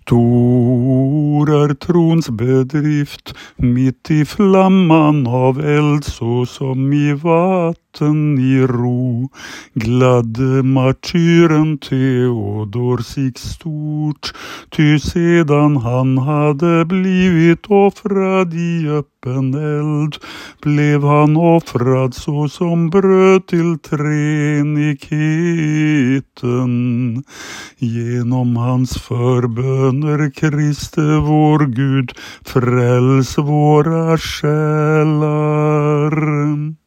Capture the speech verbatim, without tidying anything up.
Stor är trons bedrift, mitt i flamman av eld, så som i vatten i ro. Gladde martyren Theodor sig stort, ty sedan han hade blivit offrad i öppen eld, blev han offrad så som bröd till treenigheten. Genom hans förböner, Kriste vår Gud, fräls våra själar.